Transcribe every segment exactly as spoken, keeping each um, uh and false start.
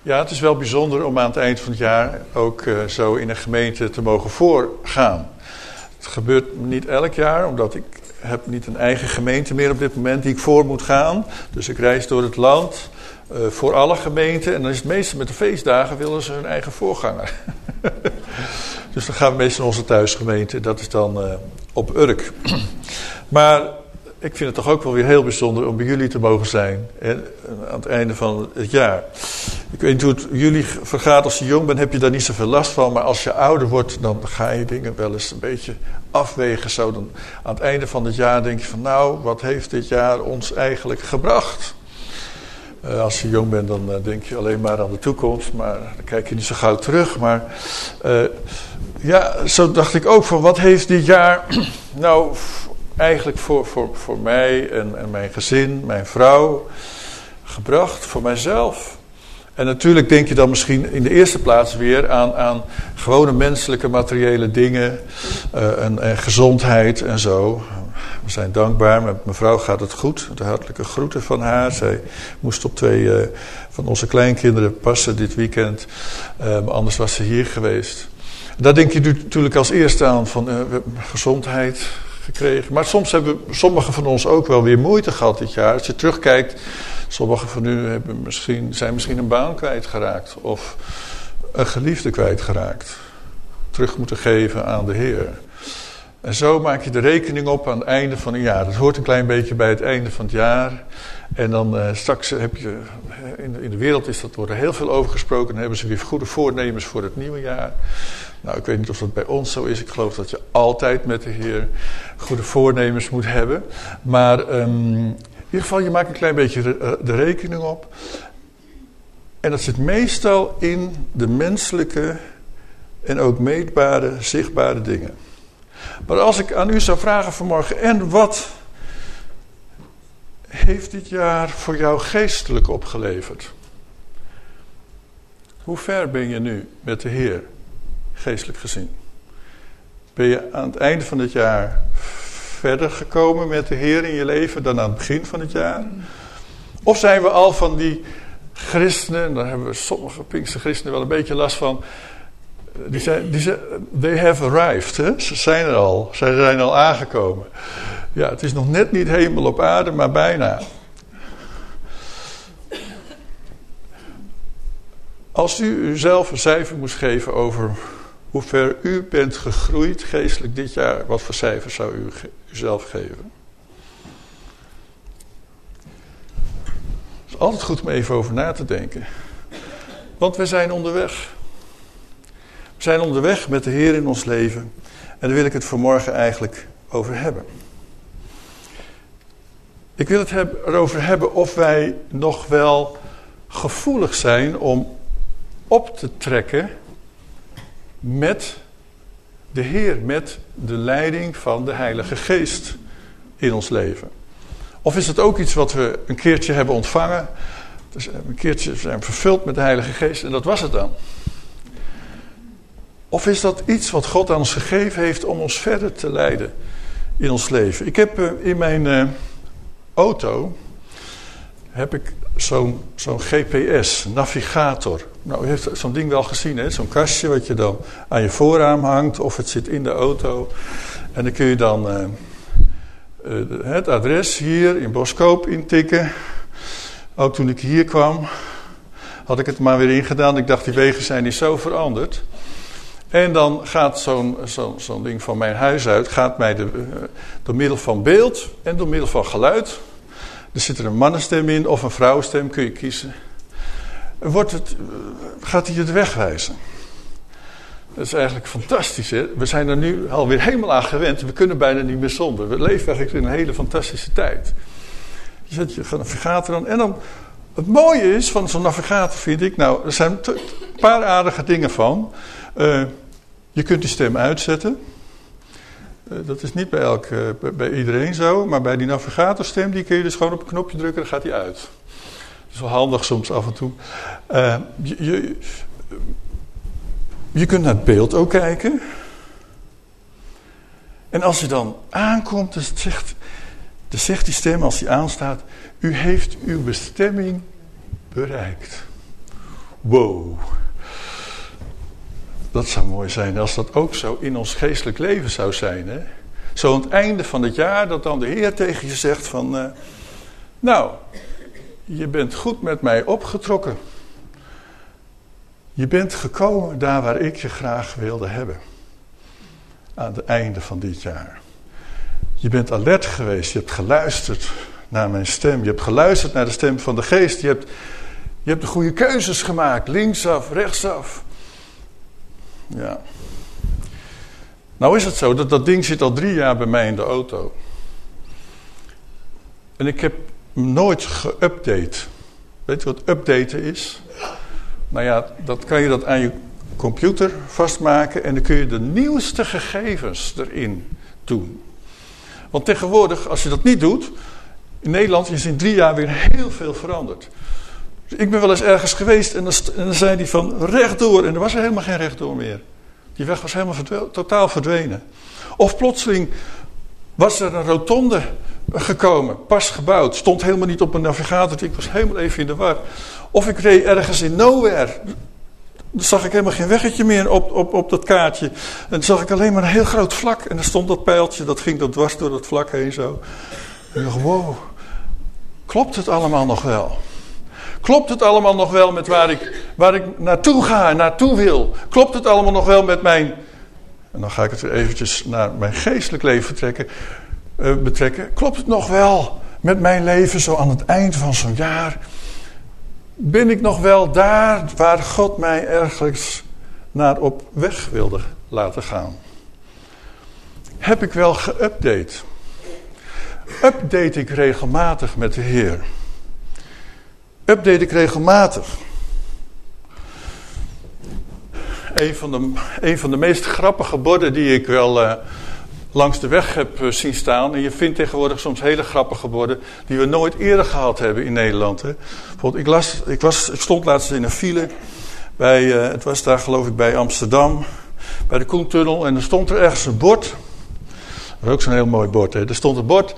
Ja, het is wel bijzonder om aan het eind van het jaar ook uh, zo in een gemeente te mogen voorgaan. Het gebeurt niet elk jaar, omdat ik heb niet een eigen gemeente meer op dit moment die ik voor moet gaan. Dus ik reis door het land uh, voor alle gemeenten. En dan is het meestal met de feestdagen willen ze hun eigen voorganger. Dus dan gaan we meestal naar onze thuisgemeente. Dat is dan uh, op Urk. Maar ik vind het toch ook wel weer heel bijzonder om bij jullie te mogen zijn. Hè, aan het einde van het jaar. Ik weet niet hoe het jullie vergaat als je jong bent, heb je daar niet zoveel last van. Maar als je ouder wordt, dan ga je dingen wel eens een beetje afwegen. Zo dan aan het einde van het jaar denk je van, nou, wat heeft dit jaar ons eigenlijk gebracht? Uh, als je jong bent, dan uh, denk je alleen maar aan de toekomst. Maar dan kijk je niet zo gauw terug. Maar uh, ja, zo dacht ik ook van, wat heeft dit jaar nou eigenlijk voor, voor, voor mij en, en mijn gezin, mijn vrouw gebracht, voor mijzelf? En natuurlijk denk je dan misschien in de eerste plaats weer aan, aan gewone menselijke materiële dingen uh, en, en gezondheid en zo. We zijn dankbaar, met mijn vrouw gaat het goed. De hartelijke groeten van haar. Zij moest op twee uh, van onze kleinkinderen passen dit weekend. Uh, maar anders was ze hier geweest. Daar denk je natuurlijk als eerste aan van uh, we hebben gezondheid gekregen. Maar soms hebben sommigen van ons ook wel weer moeite gehad dit jaar. Als je terugkijkt, sommigen van u hebben misschien, zijn misschien een baan kwijtgeraakt. Of een geliefde kwijtgeraakt. Terug moeten geven aan de Heer. En zo maak je de rekening op aan het einde van een jaar. Dat hoort een klein beetje bij het einde van het jaar. En dan uh, straks heb je, in de, in de wereld is dat, wordt er heel veel over gesproken. Dan hebben ze weer goede voornemens voor het nieuwe jaar. Nou, ik weet niet of dat bij ons zo is. Ik geloof dat je altijd met de Heer goede voornemens moet hebben. Maar um, in ieder geval, je maakt een klein beetje de, de rekening op. En dat zit meestal in de menselijke en ook meetbare, zichtbare dingen. Maar als ik aan u zou vragen vanmorgen, en wat heeft dit jaar voor jou geestelijk opgeleverd? Hoe ver ben je nu met de Heer, geestelijk gezien? Ben je aan het einde van het jaar verder gekomen met de Heer in je leven dan aan het begin van het jaar? Of zijn we al van die christenen, daar hebben we sommige Pinkster christenen wel een beetje last van. Die zijn, die zijn, they have arrived. Hè? Ze zijn er al. Ze zijn al aangekomen. Ja, het is nog net niet hemel op aarde, maar bijna. Als u uzelf een cijfer moest geven over hoe ver u bent gegroeid geestelijk dit jaar, wat voor cijfer zou u uzelf geven? Het is altijd goed om even over na te denken. Want we zijn onderweg. We zijn onderweg met de Heer in ons leven. En daar wil ik het vanmorgen eigenlijk over hebben. Ik wil het heb, erover hebben of wij nog wel gevoelig zijn om op te trekken met de Heer, met de leiding van de Heilige Geest in ons leven. Of is het ook iets wat we een keertje hebben ontvangen, dus een keertje zijn vervuld met de Heilige Geest en dat was het dan? Of is dat iets wat God aan ons gegeven heeft om ons verder te leiden in ons leven? Ik heb uh, in mijn uh, auto heb ik zo'n, zo'n G P S, navigator. Nou, u heeft zo'n ding wel gezien, hè? Zo'n kastje wat je dan aan je voorraam hangt of het zit in de auto. En dan kun je dan uh, uh, het adres hier in Boskoop intikken. Ook toen ik hier kwam had ik het maar weer ingedaan. Ik dacht, die wegen zijn niet zo veranderd. En dan gaat zo'n, zo'n, zo'n ding van mijn huis uit, gaat mij de, uh, door middel van beeld en door middel van geluid. Er zit er een mannenstem in of een vrouwenstem, kun je kiezen. Wordt het, uh, gaat hij je de weg wijzen. Dat is eigenlijk fantastisch, hè? We zijn er nu alweer helemaal aan gewend. We kunnen bijna niet meer zonder. We leven eigenlijk in een hele fantastische tijd. Je zet je navigator aan en dan. Het mooie is van zo'n navigator vind ik, nou, er zijn een paar aardige dingen van. Uh, je kunt die stem uitzetten. Uh, dat is niet bij, elk, uh, bij, bij iedereen zo, maar bij die navigatorstem, die kun je dus gewoon op een knopje drukken en dan gaat die uit. Dat is wel handig soms af en toe. Uh, je, je, je kunt naar het beeld ook kijken. En als je dan aankomt, dan zegt, dan zegt die stem als die aanstaat, u heeft uw bestemming bereikt. Wow. Dat zou mooi zijn als dat ook zo in ons geestelijk leven zou zijn. Hè? Zo aan het einde van het jaar dat dan de Heer tegen je zegt van... Uh, nou, je bent goed met mij opgetrokken. Je bent gekomen daar waar ik je graag wilde hebben. Aan het einde van dit jaar. Je bent alert geweest, je hebt geluisterd naar mijn stem. Je hebt geluisterd naar de stem van de geest. Je hebt, je hebt de goede keuzes gemaakt, linksaf, rechtsaf. Ja. Nou is het zo, dat dat ding zit al drie jaar bij mij in de auto. En ik heb hem nooit geüpdate. Weet je wat updaten is? Nou ja, dat kan je dat aan je computer vastmaken en dan kun je de nieuwste gegevens erin doen. Want tegenwoordig, als je dat niet doet, in Nederland is in drie jaar weer heel veel veranderd. Dus ik ben wel eens ergens geweest en dan, en dan zei hij van rechtdoor en er was er helemaal geen rechtdoor meer. Die weg was helemaal verdwenen, totaal verdwenen. Of plotseling was er een rotonde gekomen, pas gebouwd, stond helemaal niet op mijn navigator, ik was helemaal even in de war. Of ik reed ergens in nowhere. Dan zag ik helemaal geen weggetje meer op, op, op dat kaartje. En dan zag ik alleen maar een heel groot vlak. En dan stond dat pijltje, dat ging dan dwars door dat vlak heen zo. En ik dacht, wow, klopt het allemaal nog wel? Klopt het allemaal nog wel met waar ik, waar ik naartoe ga en naartoe wil? Klopt het allemaal nog wel met mijn... En dan ga ik het weer eventjes naar mijn geestelijk leven trekken, uh, betrekken. Klopt het nog wel met mijn leven zo aan het eind van zo'n jaar? Ben ik nog wel daar waar God mij ergens naar op weg wilde laten gaan? Heb ik wel geüpdate? Update ik regelmatig met de Heer? Update ik regelmatig? Een van de, een van de meest grappige borden die ik wel uh, langs de weg heb uh, zien staan. En je vindt tegenwoordig soms hele grappige borden die we nooit eerder gehad hebben in Nederland. Hè. Bijvoorbeeld, ik, las, ik, was, ik stond laatst in een file. Bij, uh, het was daar geloof ik bij Amsterdam. Bij de Koentunnel. En er stond er ergens een bord. Dat was ook zo'n heel mooi bord. Hè. Er stond een bord.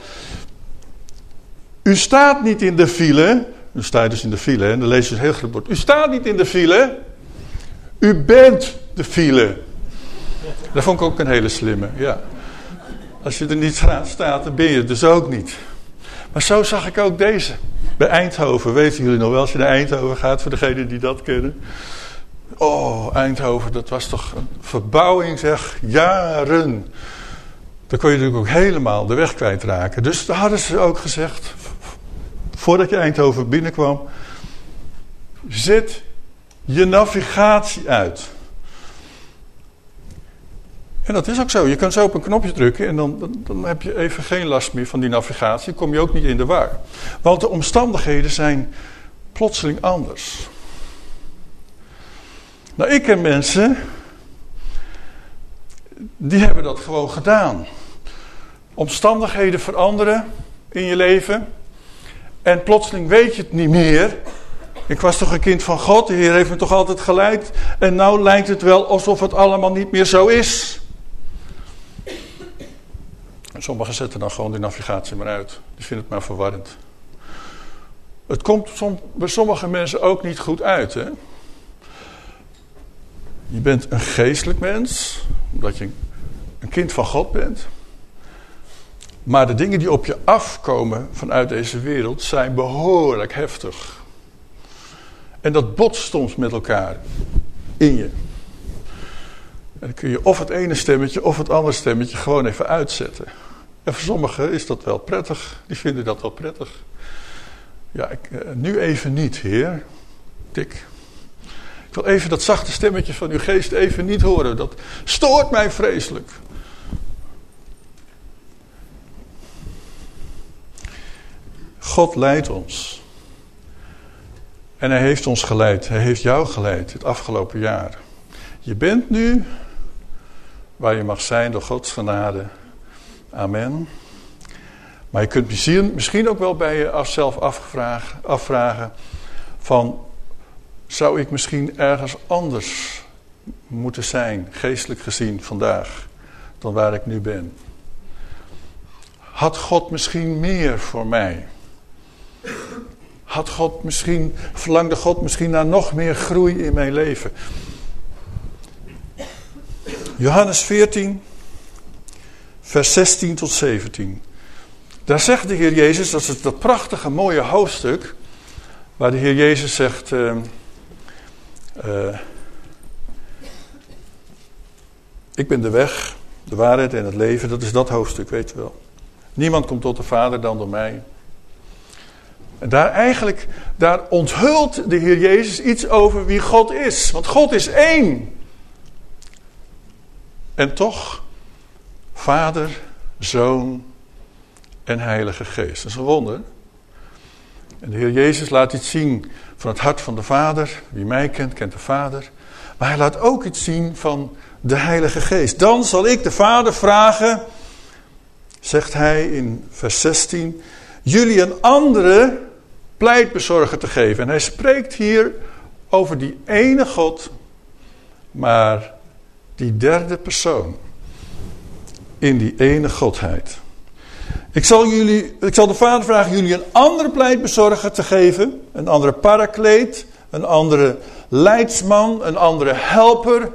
U staat niet in de file. U staat dus in de file. Hè. En dan lees je een heel groot bord. U staat niet in de file. U bent de file. Dat vond ik ook een hele slimme. Ja. Als je er niet staat, dan ben je het dus ook niet. Maar zo zag ik ook deze. Bij Eindhoven, weten jullie nog wel, als je naar Eindhoven gaat, voor degenen die dat kennen. Oh, Eindhoven, dat was toch een verbouwing, zeg, jaren. Dan kon je natuurlijk ook helemaal de weg kwijtraken. Dus daar hadden ze ook gezegd, voordat je Eindhoven binnenkwam, zet je navigatie uit. En dat is ook zo. Je kan zo op een knopje drukken en dan, dan, dan heb je even geen last meer van die navigatie. Kom je ook niet in de war. Want de omstandigheden zijn plotseling anders. Nou, ik ken mensen die hebben dat gewoon gedaan. Omstandigheden veranderen in je leven en plotseling weet je het niet meer. Ik was toch een kind van God, de Heer heeft me toch altijd geleid. En nou lijkt het wel alsof het allemaal niet meer zo is. Sommigen zetten dan gewoon die navigatie maar uit. Die vinden het maar verwarrend. Het komt som, bij sommige mensen ook niet goed uit. Hè? Je bent een geestelijk mens, omdat je een kind van God bent. Maar de dingen die op je afkomen vanuit deze wereld zijn behoorlijk heftig. En dat botst soms met elkaar in je. En dan kun je of het ene stemmetje of het andere stemmetje gewoon even uitzetten. En voor sommigen is dat wel prettig. Die vinden dat wel prettig. Ja, ik, nu even niet, Heer. Tik. Ik wil even dat zachte stemmetje van uw geest even niet horen. Dat stoort mij vreselijk. God leidt ons. En hij heeft ons geleid. Hij heeft jou geleid het afgelopen jaar. Je bent nu waar je mag zijn door Gods genade. Amen. Maar je kunt misschien ook wel bij jezelf afvragen, afvragen van, zou ik misschien ergens anders moeten zijn, geestelijk gezien vandaag, dan waar ik nu ben? Had God misschien meer voor mij? had God misschien, verlangde God misschien naar nog meer groei in mijn leven. Johannes veertien, vers zestien tot zeventien. Daar zegt de Heer Jezus, dat is dat prachtige mooie hoofdstuk, waar de Heer Jezus zegt, uh, uh, ik ben de weg, de waarheid en het leven. Dat is dat hoofdstuk, weet je wel. Niemand komt tot de Vader dan door mij. En daar eigenlijk, daar onthult de Heer Jezus iets over wie God is. Want God is één. En toch, Vader, Zoon en Heilige Geest. Dat is een wonder. En de Heer Jezus laat iets zien van het hart van de Vader. Wie mij kent, kent de Vader. Maar hij laat ook iets zien van de Heilige Geest. Dan zal ik de Vader vragen, zegt hij in vers zestien, jullie een andere pleitbezorger te geven. En hij spreekt hier over die ene God, maar die derde persoon in die ene Godheid. Ik zal, jullie, ik zal de Vader vragen jullie een andere pleitbezorger te geven, een andere parakleet, een andere leidsman, een andere helper.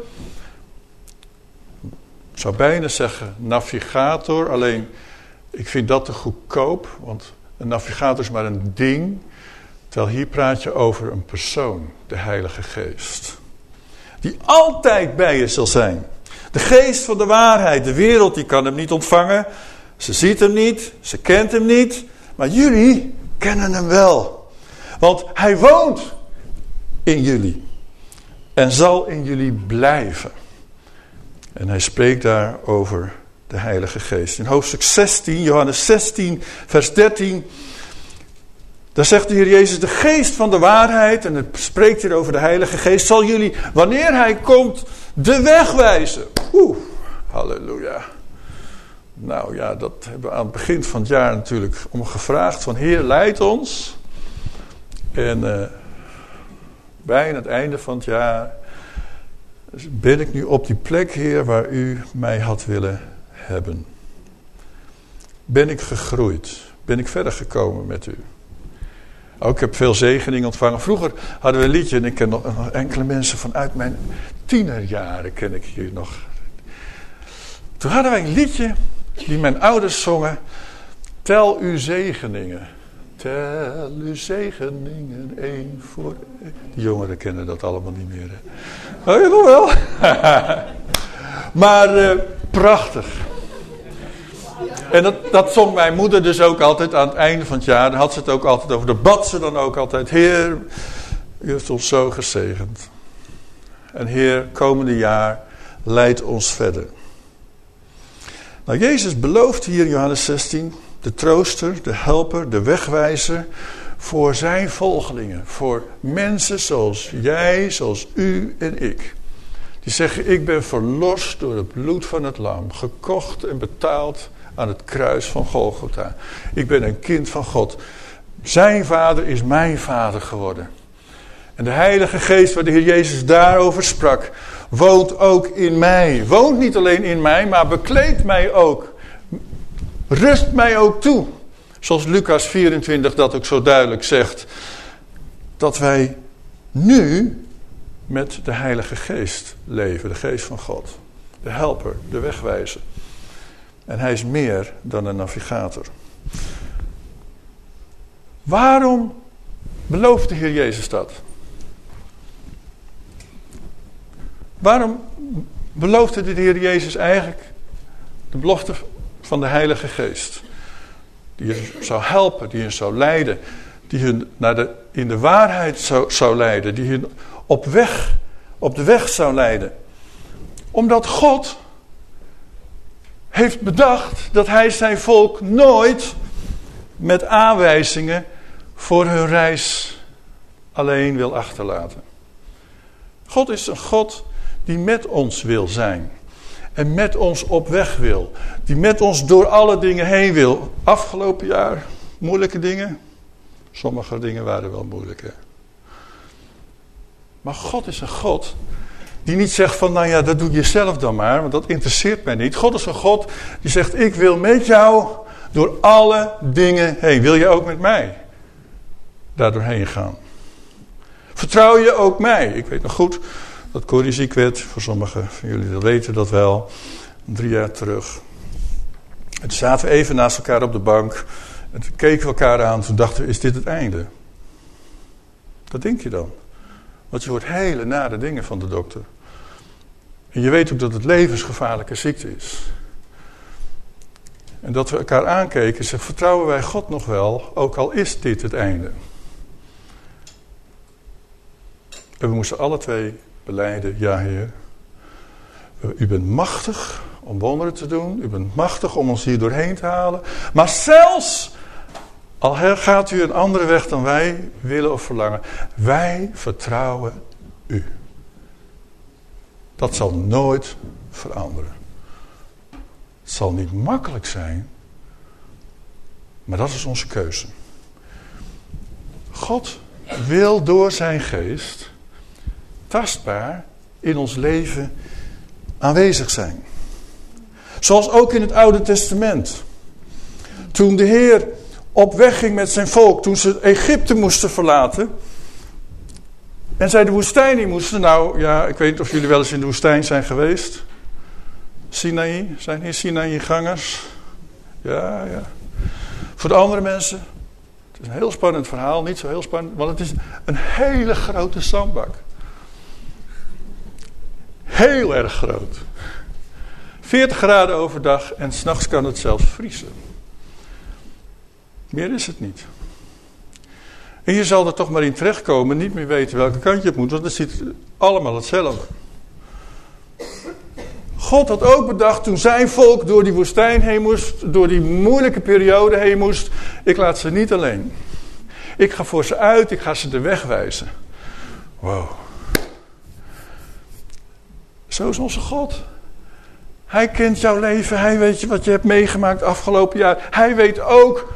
Ik zou bijna zeggen navigator, alleen ik vind dat te goedkoop, want een navigator is maar een ding. Terwijl hier praat je over een persoon, de Heilige Geest. Die altijd bij je zal zijn. De geest van de waarheid, de wereld die kan hem niet ontvangen. Ze ziet hem niet, ze kent hem niet. Maar jullie kennen hem wel. Want hij woont in jullie. En zal in jullie blijven. En hij spreekt daar over de Heilige Geest. In hoofdstuk zestien, Johannes zestien, vers dertien. Daar zegt de Heer Jezus, de geest van de waarheid, en het spreekt hier over de Heilige Geest, zal jullie, wanneer hij komt, de weg wijzen. Oeh, halleluja. Nou ja, dat hebben we aan het begin van het jaar natuurlijk om gevraagd, van Heer, leid ons. En uh, bijna het einde van het jaar ben ik nu op die plek, Heer, waar u mij had willen hebben. Ben ik gegroeid? Ben ik verder gekomen met u? Ook ik heb veel zegeningen ontvangen. Vroeger hadden we een liedje, en ik ken nog, nog enkele mensen vanuit mijn tienerjaren, ken ik hier nog. Toen hadden wij een liedje die mijn ouders zongen. Tel uw zegeningen. Tel uw zegeningen, één voor één. Die jongeren kennen dat allemaal niet meer. Hè? Oh, je nog wel? Maar uh, prachtig. En dat, dat zong mijn moeder dus ook altijd aan het einde van het jaar. Dan had ze het ook altijd over. Dat bad ze dan ook altijd. Heer, u heeft ons zo gezegend. En Heer, komende jaar, leid ons verder. Nou, Jezus belooft hier in Johannes zestien... de trooster, de helper, de wegwijzer... voor zijn volgelingen. Voor mensen zoals jij, zoals u en ik. Die zeggen, ik ben verlost door het bloed van het lam. Gekocht en betaald aan het kruis van Golgotha. Ik ben een kind van God. Zijn vader is mijn vader geworden. En de Heilige Geest, waar de Heer Jezus daarover sprak, woont ook in mij. Woont niet alleen in mij, maar bekleedt mij ook. Rust mij ook toe. Zoals Lucas vierentwintig dat ook zo duidelijk zegt. Dat wij nu met de Heilige Geest leven. De Geest van God. De helper, de wegwijzer. En hij is meer dan een navigator. Waarom belooft de Heer Jezus dat? Waarom beloofde de Heer Jezus eigenlijk de belofte van de Heilige Geest? Die je zou helpen, die je zou leiden. Die je naar de, in de waarheid zou, zou leiden. Die je op weg, op de weg zou leiden. Omdat God heeft bedacht dat hij zijn volk nooit met aanwijzingen voor hun reis alleen wil achterlaten. God is een God die met ons wil zijn. En met ons op weg wil. Die met ons door alle dingen heen wil. Afgelopen jaar moeilijke dingen. Sommige dingen waren wel moeilijk. Hè? Maar God is een God die niet zegt van, nou ja, dat doe je zelf dan maar. Want dat interesseert mij niet. God is een God die zegt, ik wil met jou door alle dingen heen. Wil je ook met mij daar doorheen gaan. Vertrouw je ook mij? Ik weet nog goed dat Corrie ziek werd. Voor sommigen van jullie dat weten dat wel. Drie jaar terug. En toen zaten we even naast elkaar op de bank. En toen keken we elkaar aan. Toen dachten we, is dit het einde? Wat denk je dan? Want je hoort hele nare dingen van de dokter. En je weet ook dat het levensgevaarlijke ziekte is. En dat we elkaar aankeken en zeggen, vertrouwen wij God nog wel, ook al is dit het einde. En we moesten alle twee belijden, ja Heer. U bent machtig om wonderen te doen. U bent machtig om ons hier doorheen te halen. Maar zelfs, al gaat u een andere weg dan wij willen of verlangen. Wij vertrouwen u. Dat zal nooit veranderen. Het zal niet makkelijk zijn. Maar dat is onze keuze. God wil door zijn geest tastbaar in ons leven aanwezig zijn. Zoals ook in het Oude Testament. Toen de Heer op weg ging met zijn volk, toen ze Egypte moesten verlaten en zij de woestijn in moesten. Nou ja, ik weet niet of jullie wel eens in de woestijn zijn geweest. Sinaï, zijn hier Sinaï-gangers? Ja, ja. Voor de andere mensen, het is een heel spannend verhaal, niet zo heel spannend, want het is een hele grote zandbak. Heel erg groot. veertig graden overdag en 's nachts kan het zelfs vriezen. Meer is het niet. En je zal er toch maar in terechtkomen, niet meer weten welke kant je op moet, want het ziet allemaal hetzelfde. God had ook bedacht toen zijn volk door die woestijn heen moest, door die moeilijke periode heen moest, ik laat ze niet alleen. Ik ga voor ze uit, ik ga ze de weg wijzen. Wow. Zo is onze God. Hij kent jouw leven, hij weet wat je hebt meegemaakt afgelopen jaar. Hij weet ook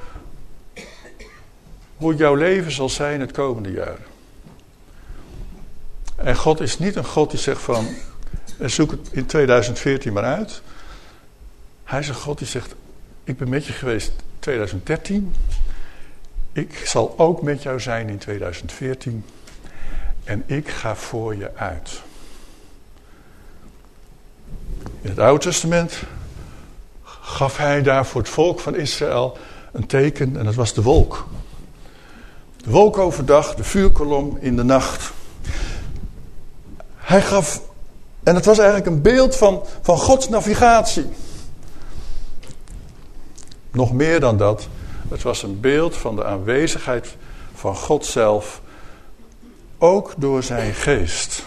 hoe jouw leven zal zijn het komende jaar. En God is niet een God die zegt van, zoek het in tweeduizend veertien maar uit. Hij is een God die zegt, ik ben met je geweest in tweeduizend dertien. Ik zal ook met jou zijn in tweeduizend veertien. En ik ga voor je uit. In het Oude Testament gaf hij daar voor het volk van Israël een teken en dat was de wolk. De wolk overdag, de vuurkolom in de nacht. Hij gaf, en het was eigenlijk een beeld van, van Gods navigatie. Nog meer dan dat, het was een beeld van de aanwezigheid van God zelf, ook door zijn geest.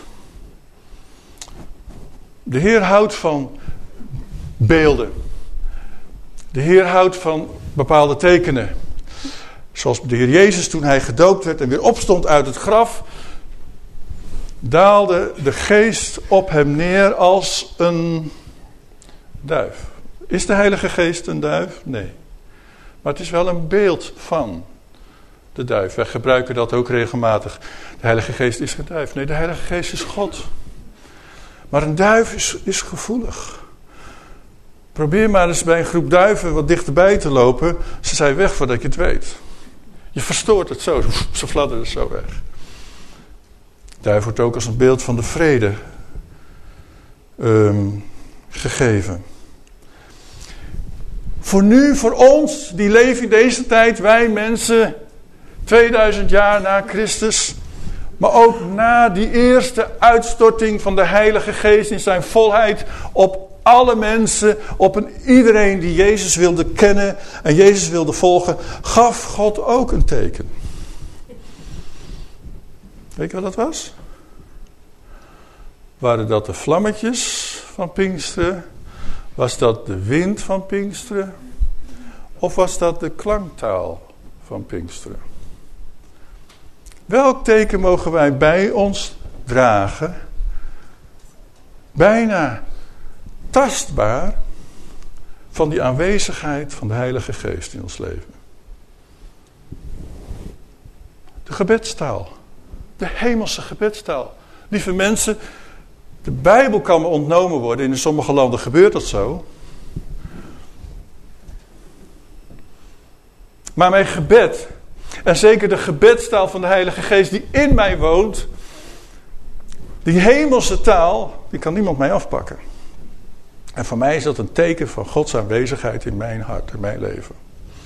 De Heer houdt van beelden. De Heer houdt van bepaalde tekenen. Zoals de Heer Jezus toen hij gedoopt werd en weer opstond uit het graf, daalde de geest op hem neer als een duif. Is de Heilige Geest een duif? Nee. Maar het is wel een beeld van de duif. Wij gebruiken dat ook regelmatig. De Heilige Geest is geen duif. Nee, de Heilige Geest is God. Maar een duif is, is gevoelig. Probeer maar eens bij een groep duiven wat dichterbij te lopen. Ze zijn weg voordat je het weet. Je verstoort het zo. Ze fladderen zo weg. Duif wordt ook als een beeld van de vrede um, gegeven. Voor nu, voor ons, die leven in deze tijd, wij mensen, tweeduizend jaar na Christus, maar ook na die eerste uitstorting van de Heilige Geest in zijn volheid op alle mensen, op een iedereen die Jezus wilde kennen en Jezus wilde volgen, gaf God ook een teken. Weet je wat dat was? Waren dat de vlammetjes van Pinksteren? Was dat de wind van Pinksteren? Of was dat de klanktaal van Pinksteren? Welk teken mogen wij bij ons dragen? Bijna tastbaar van die aanwezigheid van de Heilige Geest in ons leven. De gebedstaal. De hemelse gebedstaal. Lieve mensen, de Bijbel kan me ontnomen worden. In sommige landen gebeurt dat zo. Maar mijn gebed En zeker de gebedstaal van de Heilige Geest die in mij woont. Die hemelse taal, die kan niemand mij afpakken. En voor mij is dat een teken van Gods aanwezigheid in mijn hart, in mijn leven.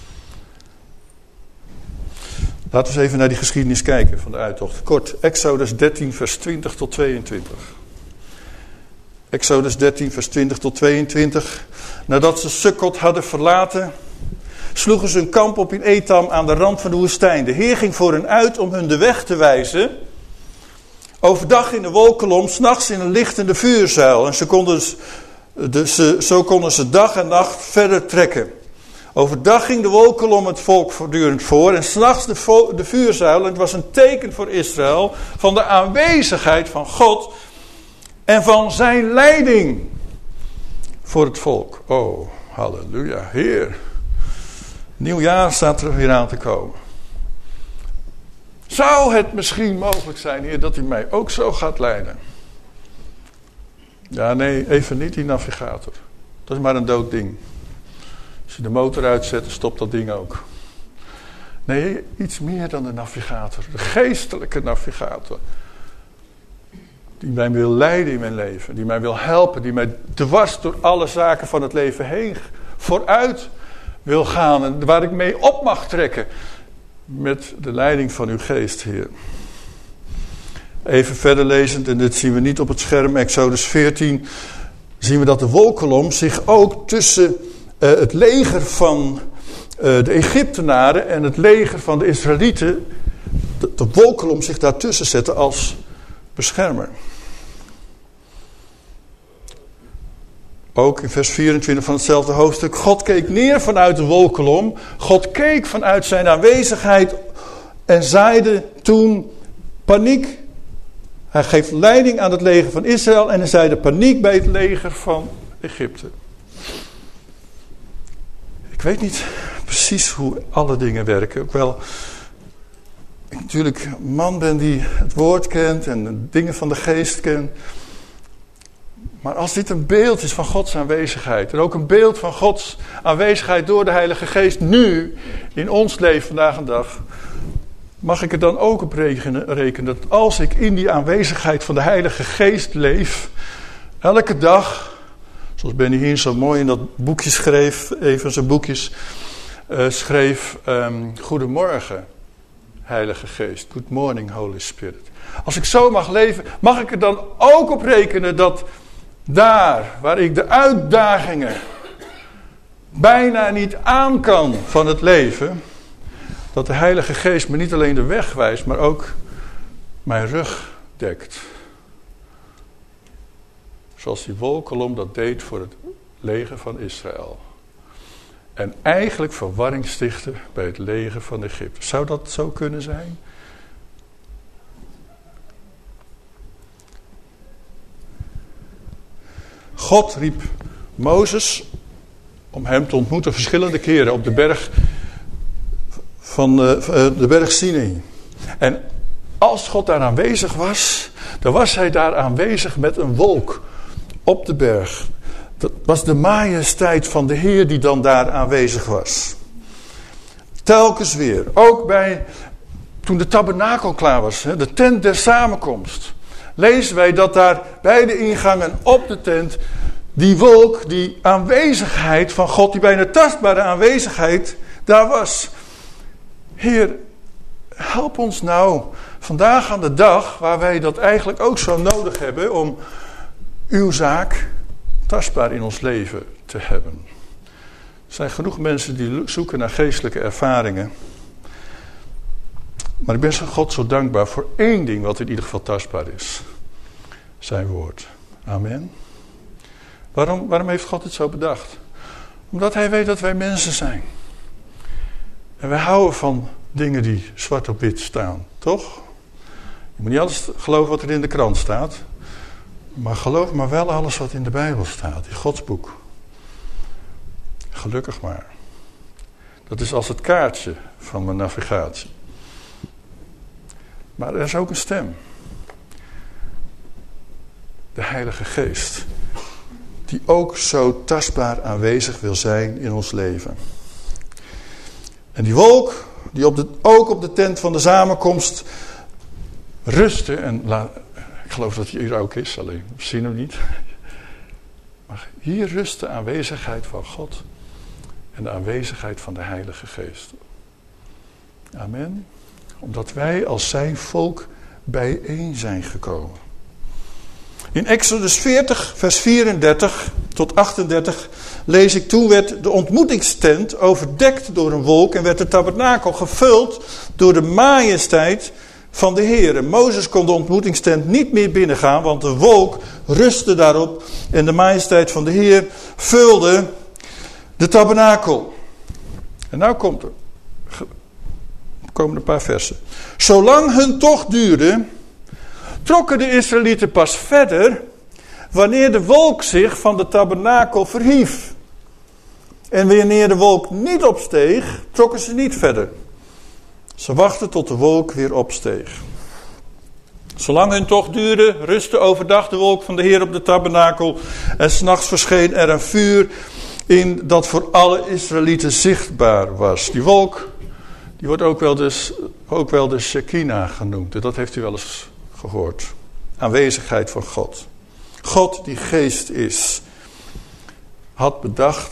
Laten we eens even naar die geschiedenis kijken van de uittocht. Kort, Exodus dertien vers twintig tot tweeëntwintig. Exodus dertien vers twintig tot tweeëntwintig. Nadat ze Sukkot hadden verlaten, sloegen ze hun kamp op in Etam aan de rand van de woestijn. De Heer ging voor hen uit om hun de weg te wijzen. Overdag in de wolkolom, 's nachts in een lichtende vuurzuil. En ze konden, de, ze, zo konden ze dag en nacht verder trekken. Overdag ging de wolkolom het volk voortdurend voor. En 's nachts de, vo, de vuurzuil. En het was een teken voor Israël van de aanwezigheid van God. En van zijn leiding voor het volk. Oh, halleluja, Heer. Nieuwjaar staat er weer aan te komen. Zou het misschien mogelijk zijn, Heer, dat u mij ook zo gaat leiden? Ja, nee, even niet die navigator. Dat is maar een dood ding. Als je de motor uitzet, dan stopt dat ding ook. Nee, iets meer dan de navigator. De geestelijke navigator. Die mij wil leiden in mijn leven. Die mij wil helpen. Die mij dwars door alle zaken van het leven heen vooruit wil gaan. En waar ik mee op mag trekken. Met de leiding van uw geest, Heer. Even verder lezend, en dit zien we niet op het scherm, Exodus veertien. Zien we dat de wolkolom zich ook tussen uh, het leger van uh, de Egyptenaren en het leger van de Israëlieten. De, de wolkolom zich daartussen zette als beschermer. Ook in vers vierentwintig van hetzelfde hoofdstuk. God keek neer vanuit de wolkolom. God keek vanuit zijn aanwezigheid en zaaide toen paniek. Hij geeft leiding aan het leger van Israël en hij zaaide paniek bij het leger van Egypte. Ik weet niet precies hoe alle dingen werken. Ook wel ik natuurlijk een man ben die het woord kent en de dingen van de geest kent. Maar als dit een beeld is van Gods aanwezigheid. En ook een beeld van Gods aanwezigheid door de Heilige Geest nu in ons leven vandaag en dag. Mag ik er dan ook op rekenen, rekenen dat als ik in die aanwezigheid van de Heilige Geest leef. Elke dag, zoals Benny hier zo mooi in dat boekje schreef. Even zijn boekjes uh, schreef. Um, Goedemorgen Heilige Geest. Good morning Holy Spirit. Als ik zo mag leven, mag ik er dan ook op rekenen dat daar waar ik de uitdagingen bijna niet aan kan van het leven, dat de Heilige Geest me niet alleen de weg wijst, maar ook mijn rug dekt. Zoals die wolkolom dat deed voor het leger van Israël. En eigenlijk verwarring stichtte bij het leger van Egypte. Zou dat zo kunnen zijn? God riep Mozes om hem te ontmoeten verschillende keren op de berg van de, de berg Sinai. En als God daar aanwezig was, dan was hij daar aanwezig met een wolk op de berg. Dat was de majesteit van de Heer die dan daar aanwezig was. Telkens weer, ook bij toen de tabernakel klaar was, de tent der samenkomst, lezen wij dat daar bij de ingangen op de tent die wolk, die aanwezigheid van God, die bijna tastbare aanwezigheid, daar was. Heer, help ons nou vandaag aan de dag, waar wij dat eigenlijk ook zo nodig hebben, om uw zaak tastbaar in ons leven te hebben. Er zijn genoeg mensen die zoeken naar geestelijke ervaringen. Maar ik ben God zo dankbaar voor één ding wat in ieder geval tastbaar is. Zijn woord. Amen. Waarom, waarom heeft God het zo bedacht? Omdat hij weet dat wij mensen zijn. En wij houden van dingen die zwart op wit staan. Toch? Je moet niet alles geloven wat er in de krant staat. Maar geloof maar wel alles wat in de Bijbel staat. In Gods boek. Gelukkig maar. Dat is als het kaartje van mijn navigatie. Maar er is ook een stem. De Heilige Geest. Die ook zo tastbaar aanwezig wil zijn in ons leven. En die wolk die op de, ook op de tent van de samenkomst rustte. En la, ik geloof dat hij hier ook is, alleen we zien hem niet. Maar hier rust de aanwezigheid van God en de aanwezigheid van de Heilige Geest. Amen. Omdat wij als zijn volk bijeen zijn gekomen. In Exodus veertig, vers vierendertig tot achtendertig lees ik: toen werd de ontmoetingstent overdekt door een wolk en werd de tabernakel gevuld door de majesteit van de Heer. Mozes kon de ontmoetingstent niet meer binnengaan, want de wolk rustte daarop en de majesteit van de Heer vulde de tabernakel. En nou komt er, komen er een paar versen. Zolang hun tocht duurde, trokken de Israëlieten pas verder wanneer de wolk zich van de tabernakel verhief. En wanneer de wolk niet opsteeg, trokken ze niet verder. Ze wachten tot de wolk weer opsteeg. Zolang hun tocht duurde, rustte overdag de wolk van de Heer op de tabernakel. En 's nachts verscheen er een vuur in dat voor alle Israëlieten zichtbaar was. Die wolk, die wordt ook wel de, ook wel de Shekinah genoemd. Dat heeft u wel eens gehoord. Aanwezigheid van God. God die geest is, had bedacht,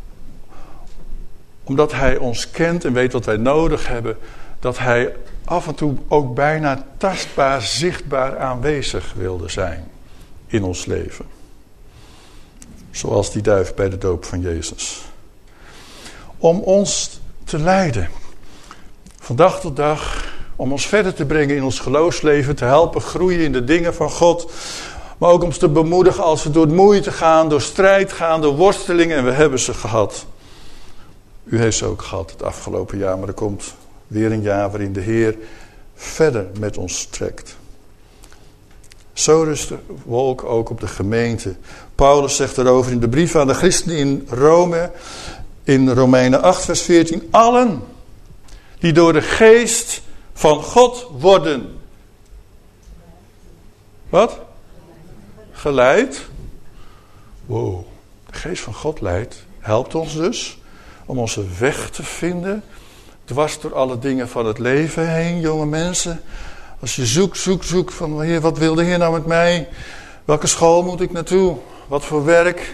omdat hij ons kent en weet wat wij nodig hebben, dat hij af en toe ook bijna tastbaar, zichtbaar aanwezig wilde zijn in ons leven. Zoals die duif bij de doop van Jezus. Om ons te leiden, van dag tot dag, om ons verder te brengen in ons geloofsleven, te helpen groeien in de dingen van God, maar ook om ons te bemoedigen als we door moeite gaan, door strijd gaan, door worstelingen, en we hebben ze gehad. U heeft ze ook gehad het afgelopen jaar, maar er komt weer een jaar waarin de Heer verder met ons trekt. Zo rust de wolk ook op de gemeente. Paulus zegt erover in de brief aan de christenen in Rome, in Romeinen acht vers veertien. Allen die door de geest van God worden. Wat? Geleid. Wow. De geest van God leidt, helpt ons dus om onze weg te vinden, dwars door alle dingen van het leven heen, jonge mensen. Als je zoekt, zoekt, zoekt van, Heer, wat wil de Heer nou met mij? Welke school moet ik naartoe? Wat voor werk?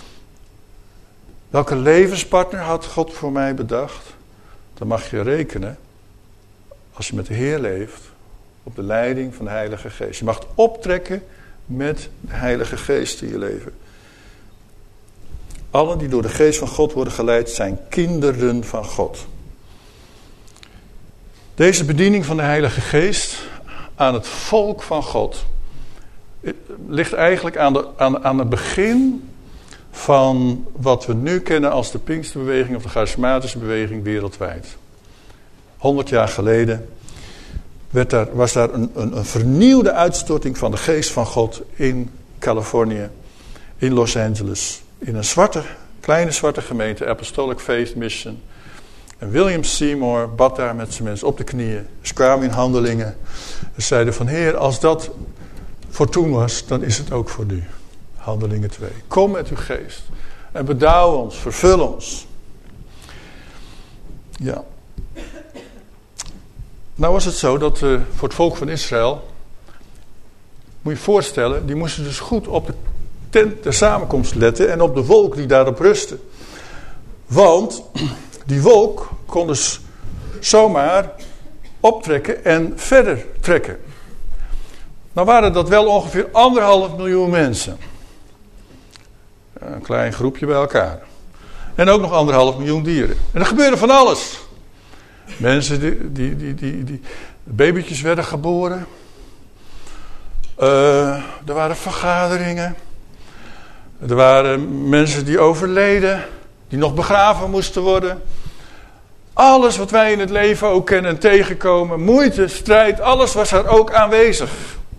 Welke levenspartner had God voor mij bedacht? Dan mag je rekenen, als je met de Heer leeft, op de leiding van de Heilige Geest. Je mag het optrekken met de Heilige Geest in je leven. Allen die door de Geest van God worden geleid, zijn kinderen van God. Deze bediening van de Heilige Geest aan het volk van God ligt eigenlijk aan, de, aan, aan het begin van wat we nu kennen als de Pinksterbeweging of de charismatische beweging wereldwijd. Honderd jaar geleden werd daar, was daar een, een, een vernieuwde uitstorting van de Geest van God in Californië, in Los Angeles, in een zwarte, kleine zwarte gemeente, Apostolic Faith Mission. En William Seymour bad daar met zijn mensen op de knieën. Ze kwamen in handelingen. Ze zeiden van, Heer, als dat voor toen was, dan is het ook voor nu. Handelingen twee. Kom met uw geest. En bedouw ons, vervul ons. Ja. Nou was het zo dat uh, voor het volk van Israël, moet je je voorstellen, die moesten dus goed op de tent der samenkomst letten en op de wolk die daarop rustte. Want die wolk kon dus zomaar optrekken en verder trekken. Nou waren dat wel ongeveer anderhalf miljoen mensen. Een klein groepje bij elkaar. En ook nog anderhalf miljoen dieren. En er gebeurde van alles. Mensen die, die, die, die, die babytjes werden geboren. Uh, er waren vergaderingen. Er waren mensen die overleden. Die nog begraven moesten worden. Alles wat wij in het leven ook kennen en tegenkomen. Moeite, strijd, alles was er ook aanwezig.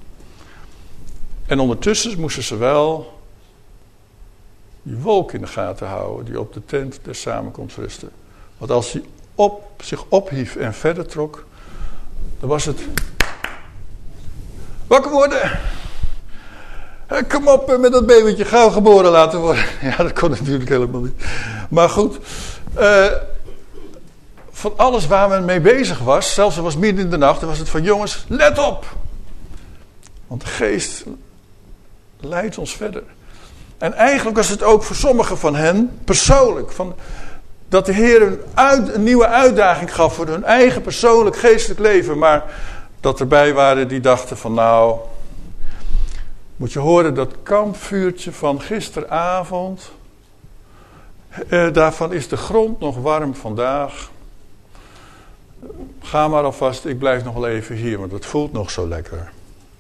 En ondertussen moesten ze wel die wolk in de gaten houden. Die op de tent der samenkomst rustte. Want als die op, zich ophief en verder trok. Dan was het. Wakker worden. Kom op met dat babytje, gauw geboren laten worden. Ja, dat kon natuurlijk helemaal niet. Maar goed. Uh, van alles waar men mee bezig was. Zelfs het was midden in de nacht. Dan was het van jongens, let op. Want de geest leidt ons verder. En eigenlijk was het ook voor sommigen van hen persoonlijk. Van, dat de Heer een, uit, een nieuwe uitdaging gaf voor hun eigen persoonlijk geestelijk leven. Maar dat erbij waren die dachten van nou, moet je horen dat kampvuurtje van gisteravond. Eh, daarvan is de grond nog warm vandaag. Ga maar alvast, ik blijf nog wel even hier, want het voelt nog zo lekker.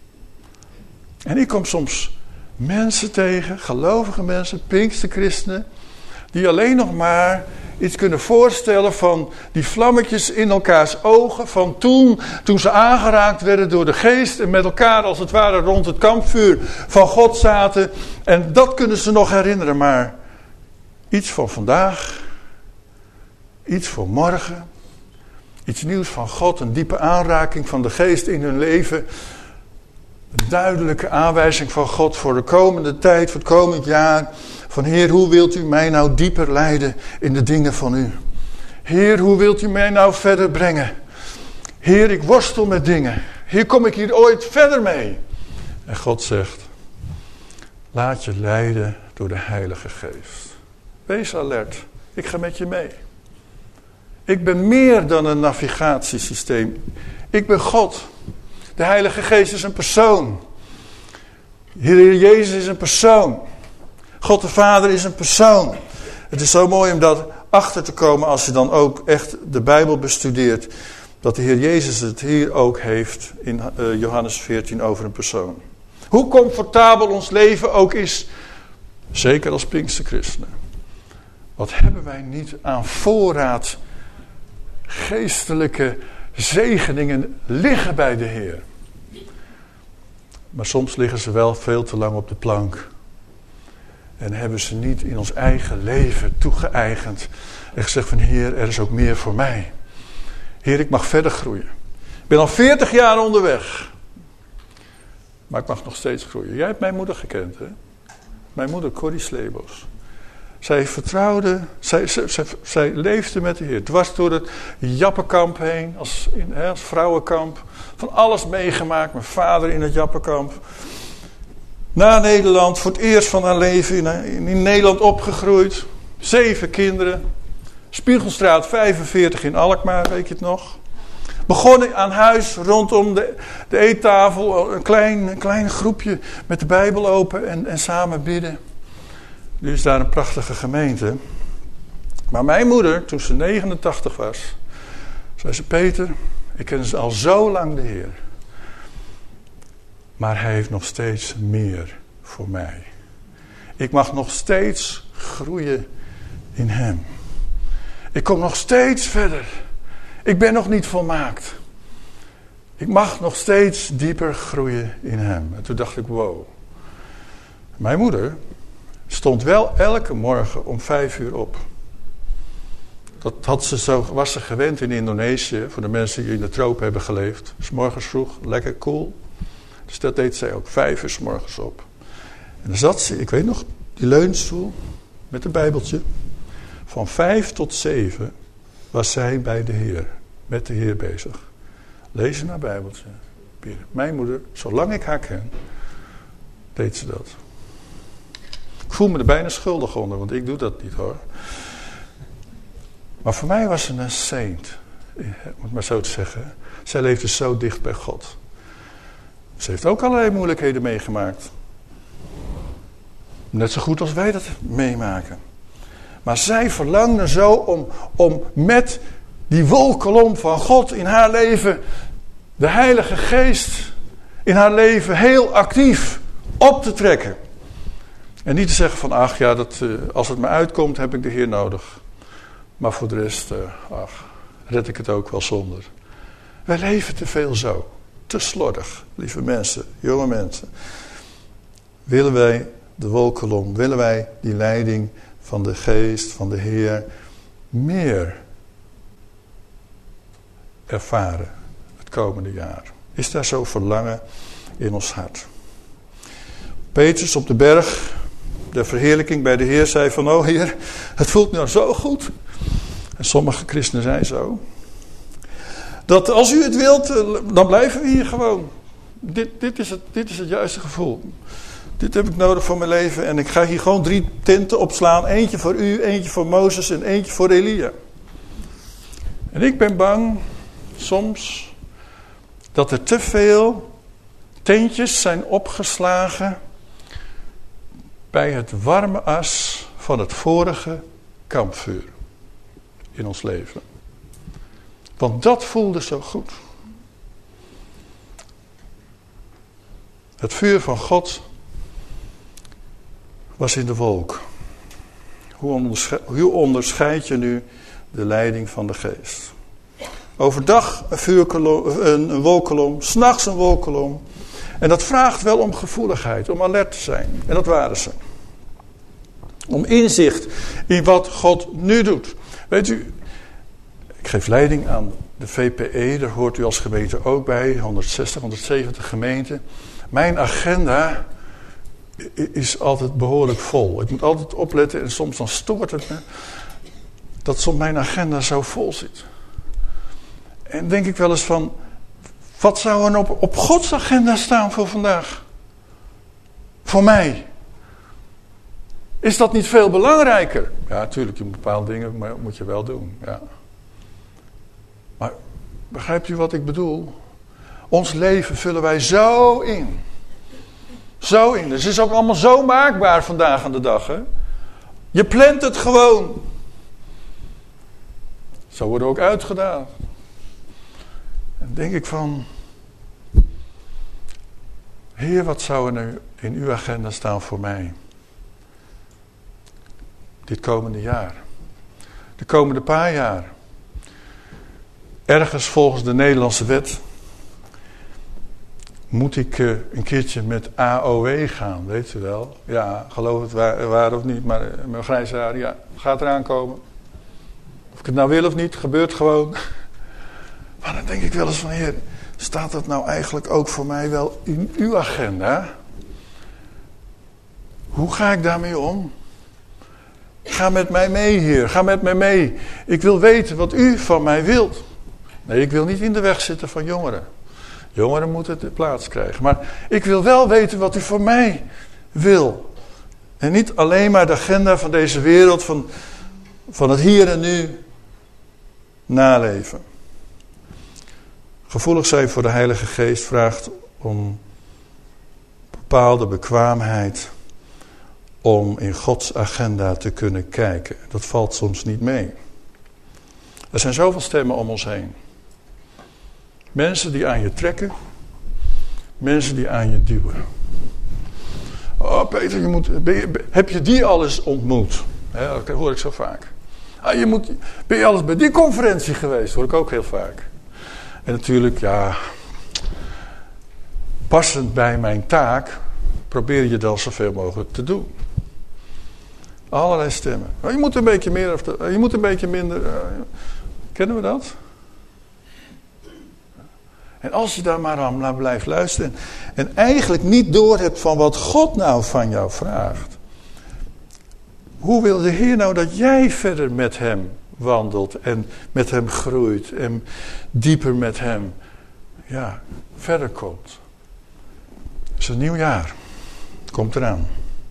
En ik kom soms mensen tegen, gelovige mensen, Pinksterchristenen, die alleen nog maar iets kunnen voorstellen van die vlammetjes in elkaars ogen van toen, toen ze aangeraakt werden door de geest en met elkaar als het ware rond het kampvuur van God zaten. En dat kunnen ze nog herinneren, maar iets van vandaag, iets voor morgen, iets nieuws van God, een diepe aanraking van de geest in hun leven. Een duidelijke aanwijzing van God voor de komende tijd, voor het komend jaar. Van Heer, hoe wilt u mij nou dieper leiden in de dingen van u? Heer, hoe wilt u mij nou verder brengen? Heer, ik worstel met dingen. Heer, kom ik hier ooit verder mee? En God zegt, laat je leiden door de Heilige Geest. Wees alert, ik ga met je mee. Ik ben meer dan een navigatiesysteem. Ik ben God. De Heilige Geest is een persoon. Heer Jezus is een persoon. God de Vader is een persoon. Het is zo mooi om dat achter te komen als je dan ook echt de Bijbel bestudeert. Dat de Heer Jezus het hier ook heeft in uh, Johannes veertien over een persoon. Hoe comfortabel ons leven ook is. Zeker als Pinksterchristenen. Wat hebben wij niet aan voorraad geestelijke zegeningen liggen bij de Heer. Maar soms liggen ze wel veel te lang op de plank. En hebben ze niet in ons eigen leven toegeëigend. En gezegd van Heer, er is ook meer voor mij. Heer, ik mag verder groeien. Ik ben al veertig jaar onderweg. Maar ik mag nog steeds groeien. Jij hebt mijn moeder gekend, hè? Mijn moeder, Corrie Slebos. Zij vertrouwde, zij, zij, zij, zij leefde met de Heer. Dwars door het Jappenkamp heen, als, in, hè, als vrouwenkamp. Van alles meegemaakt, mijn vader in het Jappenkamp. Na Nederland, voor het eerst van haar leven in, in, in Nederland opgegroeid. Zeven kinderen. Spiegelstraat vijfenveertig in Alkmaar, weet je het nog? Begonnen aan huis, rondom de, de eettafel, een klein, een klein groepje met de Bijbel open en, en samen bidden. Nu is daar een prachtige gemeente. Maar mijn moeder, toen ze negenentachtig was, zei ze, Peter, ik ken al zo lang de Heer. Maar hij heeft nog steeds meer voor mij. Ik mag nog steeds groeien in hem. Ik kom nog steeds verder. Ik ben nog niet volmaakt. Ik mag nog steeds dieper groeien in hem. En toen dacht ik, wow. Mijn moeder stond wel elke morgen om vijf uur op. Dat had ze zo, was ze gewend in Indonesië, voor de mensen die in de tropen hebben geleefd. 's Morgens vroeg, lekker cool. Dus dat deed zij ook, vijf uur 's morgens op. En dan zat ze, ik weet nog, die leunstoel met een bijbeltje. Van vijf tot zeven was zij bij de Heer, met de Heer bezig. Lezen haar bijbeltje. Mijn moeder, zolang ik haar ken, deed ze dat. Ik voel me er bijna schuldig onder, want ik doe dat niet hoor. Maar voor mij was ze een saint, om het maar zo te zeggen. Zij leefde zo dicht bij God. Ze heeft ook allerlei moeilijkheden meegemaakt. Net zo goed als wij dat meemaken. Maar zij verlangde zo om, om met die wolkolom van God in haar leven, de Heilige Geest in haar leven heel actief op te trekken. En niet te zeggen van, ach ja, dat, uh, als het me uitkomt heb ik de Heer nodig. Maar voor de rest, uh, ach, red ik het ook wel zonder. Wij leven te veel zo. Te slordig, lieve mensen, jonge mensen. Willen wij de wolkolom, willen wij die leiding van de Geest, van de Heer, meer ervaren het komende jaar? Is daar zo verlangen in ons hart? Petrus op de berg, de verheerlijking bij de Heer, zei van, oh Heer, het voelt nou zo goed. en sommige christenen zijn zo, dat als u het wilt, dan blijven we hier gewoon. Dit, dit, is het, dit is het juiste gevoel. Dit heb ik nodig voor mijn leven en ik ga hier gewoon drie tenten opslaan. Eentje voor u, eentje voor Mozes en eentje voor Elia. En ik ben bang, soms, dat er te veel tentjes zijn opgeslagen bij het warme as van het vorige kampvuur in ons leven. Want dat voelde zo goed. Het vuur van God was in de wolk. Hoe onderscheid, hoe onderscheid je nu de leiding van de geest? Overdag een, vuurkolom, een, een wolkolom, 's nachts een wolkolom. En dat vraagt wel om gevoeligheid, om alert te zijn. En dat waren ze. Om inzicht in wat God nu doet. Weet u, ik geef leiding aan de V P E, daar hoort u als gemeente ook bij, honderdzestig, honderdzeventig gemeenten. Mijn agenda is altijd behoorlijk vol. Ik moet altijd opletten en soms dan stoort het me dat soms mijn agenda zo vol zit. En denk ik wel eens van, wat zou er op, op Gods agenda staan voor vandaag? Voor mij? Is dat niet veel belangrijker? Ja, natuurlijk, bepaalde dingen maar moet je wel doen. Ja. Maar begrijpt u wat ik bedoel? Ons leven vullen wij zo in. Zo in. Dus het is ook allemaal zo maakbaar vandaag aan de dag. Hè? Je plant het gewoon. Zo wordt ook uitgedaan. En denk ik van, Heer, wat zou er nu in uw agenda staan voor mij? Dit komende jaar. De komende paar jaar. Ergens volgens de Nederlandse wet moet ik uh, een keertje met A O W gaan, weet u wel. Ja, geloof het waar, waar of niet, maar uh, mijn grijze haar, ja, gaat eraan komen. Of ik het nou wil of niet, gebeurt gewoon. Maar dan denk ik wel eens van, Heer, staat dat nou eigenlijk ook voor mij wel in uw agenda? Hoe ga ik daarmee om? Ga met mij mee, Heer, ga met mij mee. Ik wil weten wat u van mij wilt. Nee, ik wil niet in de weg zitten van jongeren. Jongeren moeten de plaats krijgen. Maar ik wil wel weten wat u voor mij wil. En niet alleen maar de agenda van deze wereld, van, van het hier en nu naleven. Gevoelig zijn voor de Heilige Geest vraagt om bepaalde bekwaamheid om in Gods agenda te kunnen kijken. Dat valt soms niet mee. Er zijn zoveel stemmen om ons heen. Mensen die aan je trekken. Mensen die aan je duwen. Oh Peter, je moet, ben je, heb je die al eens ontmoet? He, dat hoor ik zo vaak. Ah, je moet, ben je al eens bij die conferentie geweest? Hoor ik ook heel vaak. En natuurlijk, ja, passend bij mijn taak probeer je dat zoveel mogelijk te doen. Allerlei stemmen. Oh, je moet een beetje meer of de, je moet een beetje minder. Uh, kennen we dat? En als je daar maar aan blijft luisteren en eigenlijk niet doorhebt van wat God nou van jou vraagt. Hoe wil de Heer nou dat jij verder met hem wandelt en met hem groeit en dieper met hem, ja, verder komt. Het is een nieuw jaar. Het komt eraan.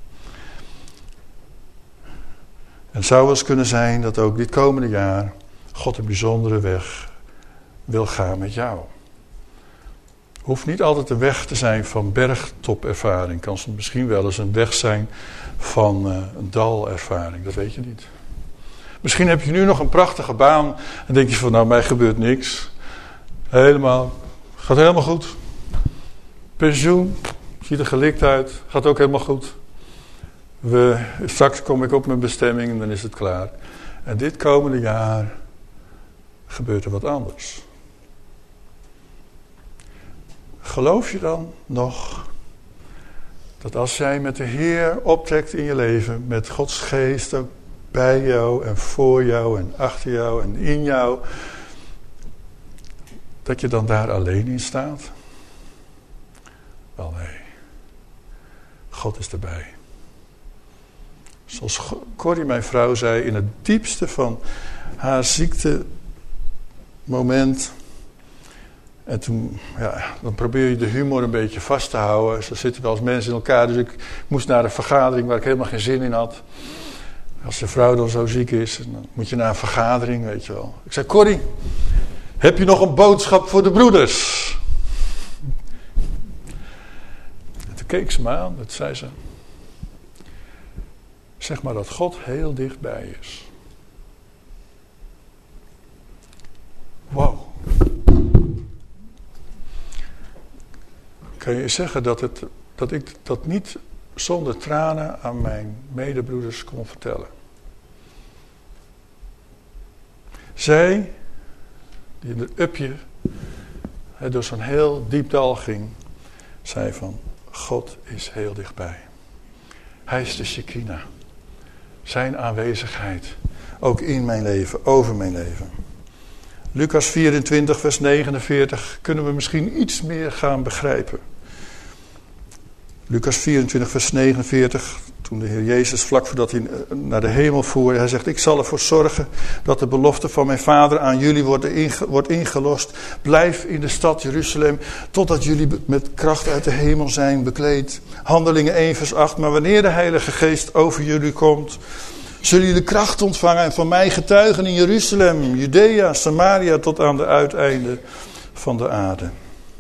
En het zou wel eens kunnen zijn dat ook dit komende jaar God een bijzondere weg wil gaan met jou. Hoeft niet altijd een weg te zijn van bergtopervaring. Kan soms misschien wel eens een weg zijn van uh, een dalervaring. Dat weet je niet. Misschien heb je nu nog een prachtige baan. En denk je van, nou, mij gebeurt niks. Helemaal. Gaat helemaal goed. Pensioen. Ziet er gelikt uit. Gaat ook helemaal goed. We, straks kom ik op mijn bestemming en dan is het klaar. En dit komende jaar gebeurt er wat anders. Geloof je dan nog dat als jij met de Heer optrekt in je leven, met Gods geest ook bij jou en voor jou en achter jou en in jou, dat je dan daar alleen in staat? Wel nee. God is erbij. Zoals Corrie, mijn vrouw, zei, in het diepste van haar ziektemoment. En toen, ja, dan probeer je de humor een beetje vast te houden. Zo zitten we als mensen in elkaar. Dus ik moest naar een vergadering waar ik helemaal geen zin in had. Als je vrouw dan zo ziek is, dan moet je naar een vergadering, weet je wel. Ik zei, Corrie, heb je nog een boodschap voor de broeders? En toen keek ze me aan, dat zei ze. Zeg maar dat God heel dichtbij is. Wauw. Kan je zeggen dat, het, dat ik dat niet zonder tranen aan mijn medebroeders kon vertellen. Zij, die in het upje he, door zo'n heel diep dal ging, zei van, God is heel dichtbij. Hij is de Shekinah. Zijn aanwezigheid, ook in mijn leven, over mijn leven. Lucas vierentwintig, vers negenenveertig, kunnen we misschien iets meer gaan begrijpen. Lucas vierentwintig, vers negenenveertig, toen de Heer Jezus vlak voordat hij naar de hemel voer, hij zegt, ik zal ervoor zorgen dat de belofte van mijn Vader aan jullie wordt, inge, wordt ingelost. Blijf in de stad Jeruzalem, totdat jullie met kracht uit de hemel zijn bekleed. Handelingen één, vers acht, maar wanneer de Heilige Geest over jullie komt, zullen jullie kracht ontvangen en van mij getuigen in Jeruzalem, Judea, Samaria tot aan de uiteinden van de aarde.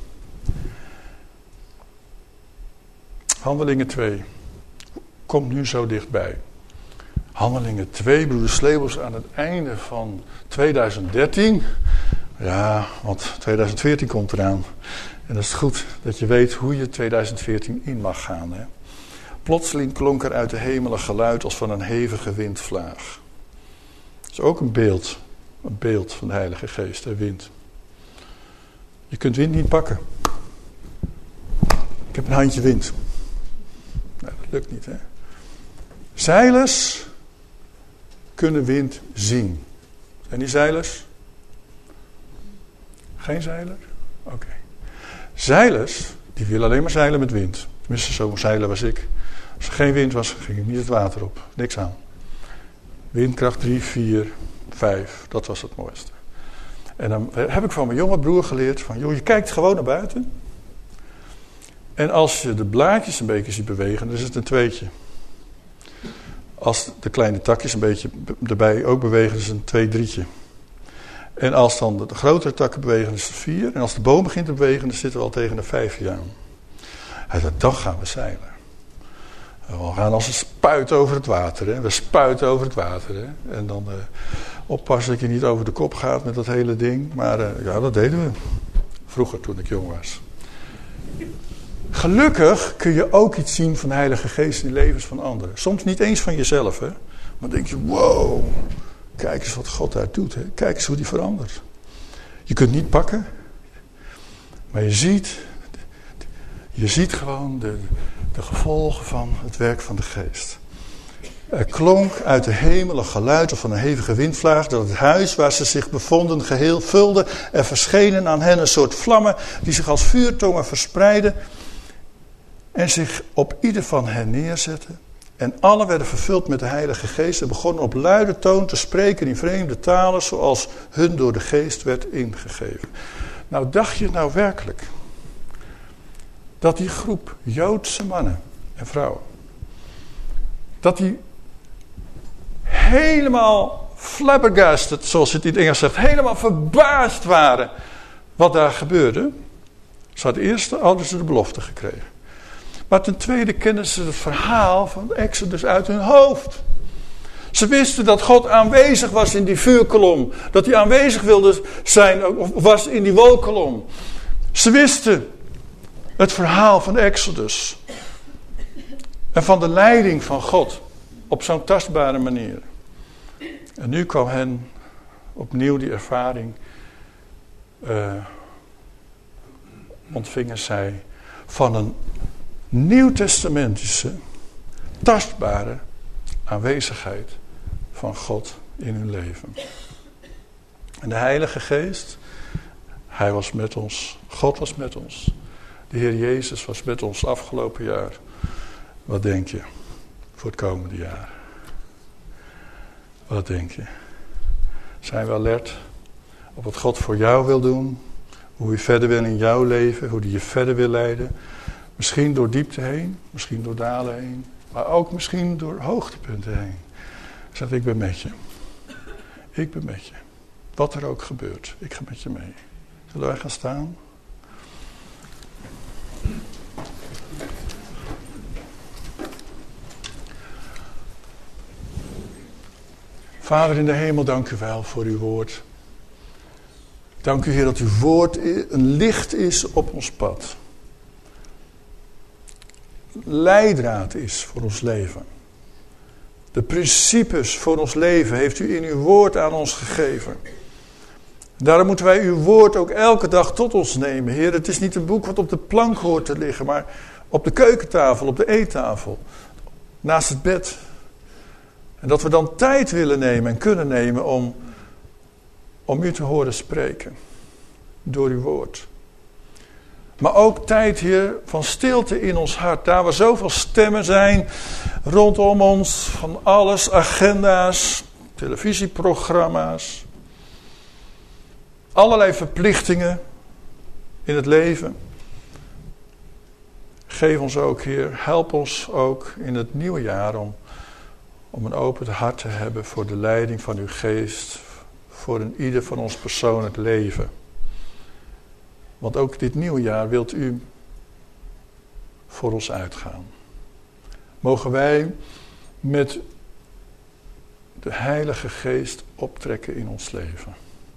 Handelingen twee. Komt nu zo dichtbbij. Handelingen twee, broeder Sleebels, aan het einde van tweeduizend dertien. Ja, want tweeduizend veertien komt eraan. En dat is goed dat je weet hoe je tweeduizend veertien in mag gaan. Hè? Plotseling klonk er uit de hemel een geluid als van een hevige windvlaag. Dat is ook een beeld. Een beeld van de Heilige Geest, de wind. Je kunt wind niet pakken. Ik heb een handje wind. Nou, dat lukt niet, hè. Zeilers kunnen wind zien. Zijn die zeilers? Geen zeiler? Oké. Okay. Zeilers, die willen alleen maar zeilen met wind. Tenminste, zo zeilen was ik. Als er geen wind was, ging ik niet het water op. Niks aan. Windkracht drie, vier, vijf. Dat was het mooiste. En dan heb ik van mijn jonge broer geleerd van, joh, je kijkt gewoon naar buiten. En als je de blaadjes een beetje ziet bewegen, dan is het een tweetje. Als de kleine takjes een beetje erbij ook bewegen, is het een twee, drietje. En als dan de grotere takken bewegen, is het vier. En als de boom begint te bewegen, dan zitten we al tegen de vijfje aan. Hij zei, dan gaan we zeilen. We gaan als een spuit over het water. Hè. We spuiten over het water. Hè. En dan uh, oppassen dat je niet over de kop gaat met dat hele ding. Maar uh, ja, dat deden we. Vroeger, toen ik jong was. Gelukkig kun je ook iets zien van de Heilige Geest in de levens van anderen. Soms niet eens van jezelf. Hè. Maar dan denk je, wow, kijk eens wat God daar doet. Hè. Kijk eens hoe die verandert. Je kunt niet pakken. Maar je ziet, je ziet gewoon de, de gevolgen van het werk van de Geest. Er klonk uit de hemel een geluid of van een hevige windvlaag, dat het huis waar ze zich bevonden geheel vulde. Er verschenen aan hen een soort vlammen die zich als vuurtongen verspreidden en zich op ieder van hen neerzetten. En allen werden vervuld met de Heilige Geest en begonnen op luide toon te spreken in vreemde talen zoals hun door de Geest werd ingegeven. Nou, dacht je nou werkelijk dat die groep Joodse mannen en vrouwen, dat die helemaal flabbergasted, zoals het in het Engels zegt, helemaal verbaasd waren wat daar gebeurde? Ze hadden eerst hadden ze de belofte gekregen. Maar ten tweede kenden ze het verhaal van Exodus uit hun hoofd. Ze wisten dat God aanwezig was in die vuurkolom. Dat hij aanwezig wilde zijn, of was in die wolkolom. Ze wisten het verhaal van Exodus. En van de leiding van God. Op zo'n tastbare manier. En nu kwam hen opnieuw die ervaring. Uh, ontvingen zij van een nieuwtestamentische, tastbare aanwezigheid van God in hun leven. En de Heilige Geest, Hij was met ons. God was met ons. De Heer Jezus was met ons afgelopen jaar. Wat denk je voor het komende jaar? Wat denk je? Zijn we alert op wat God voor jou wil doen. Hoe hij verder wil in jouw leven. Hoe hij je verder wil leiden. Misschien door diepte heen. Misschien door dalen heen. Maar ook misschien door hoogtepunten heen. Zeg, ik ben met je. Ik ben met je. Wat er ook gebeurt. Ik ga met je mee. Zullen wij gaan staan? Vader in de hemel, dank u wel voor uw woord. Dank u, Heer, dat uw woord een licht is op ons pad. Leidraad is voor ons leven. De principes voor ons leven heeft u in uw woord aan ons gegeven. Daarom moeten wij uw woord ook elke dag tot ons nemen. Heer, het is niet een boek wat op de plank hoort te liggen, maar op de keukentafel, op de eettafel, naast het bed. En dat we dan tijd willen nemen en kunnen nemen om, om u te horen spreken. Door uw woord. Maar ook tijd, Heer, van stilte in ons hart. Daar waar zoveel stemmen zijn rondom ons. Van alles, agenda's, televisieprogramma's. Allerlei verplichtingen in het leven. Geef ons ook, Heer, help ons ook in het nieuwe jaar om, om een open hart te hebben voor de leiding van uw geest. Voor een ieder van ons persoonlijk leven. Want ook dit nieuwe jaar wilt u voor ons uitgaan. Mogen wij met de Heilige Geest optrekken in ons leven.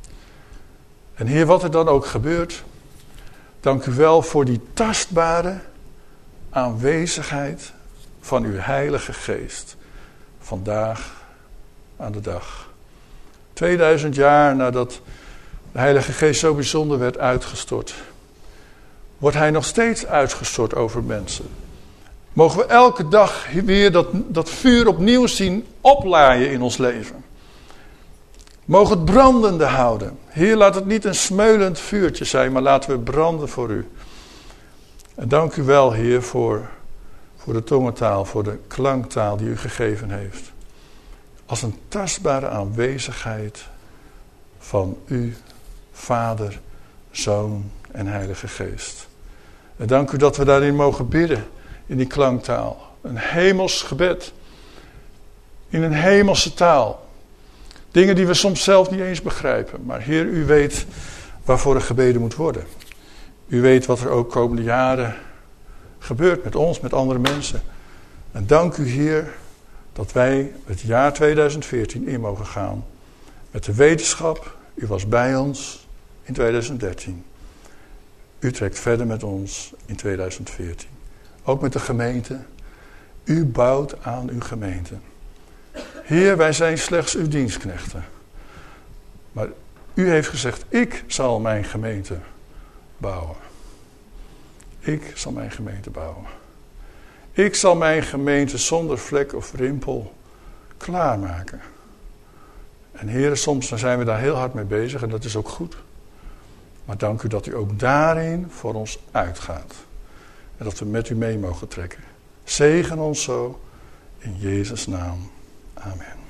En Heer, wat er dan ook gebeurt, dank u wel voor die tastbare aanwezigheid van uw Heilige Geest. Vandaag aan de dag. tweeduizend jaar nadat de Heilige Geest zo bijzonder werd uitgestort, wordt hij nog steeds uitgestort over mensen. Mogen we elke dag weer dat, dat vuur opnieuw zien oplaaien in ons leven. Mogen het brandende houden. Heer, laat het niet een smeulend vuurtje zijn, maar laten we branden voor u. En dank u wel, Heer, voor, voor de tongentaal, voor de klanktaal die u gegeven heeft. Als een tastbare aanwezigheid van u, Vader, Zoon en Heilige Geest. En dank u dat we daarin mogen bidden, in die klanktaal. Een hemels gebed. In een hemelse taal. Dingen die we soms zelf niet eens begrijpen. Maar Heer, u weet waarvoor er gebeden moet worden. U weet wat er ook komende jaren gebeurt met ons, met andere mensen. En dank u, Heer, dat wij het jaar tweeduizend veertien in mogen gaan. Met de wetenschap, u was bij ons in tweeduizend dertien. U trekt verder met ons in tweeduizend veertien. Ook met de gemeente. U bouwt aan uw gemeente. Heer, wij zijn slechts uw dienstknechten. Maar u heeft gezegd, ik zal mijn gemeente bouwen. Ik zal mijn gemeente bouwen. Ik zal mijn gemeente zonder vlek of rimpel klaarmaken. En Heer, soms zijn we daar heel hard mee bezig en dat is ook goed. Maar dank u dat u ook daarin voor ons uitgaat. En dat we met u mee mogen trekken. Zegen ons zo in Jezus' naam. Amen.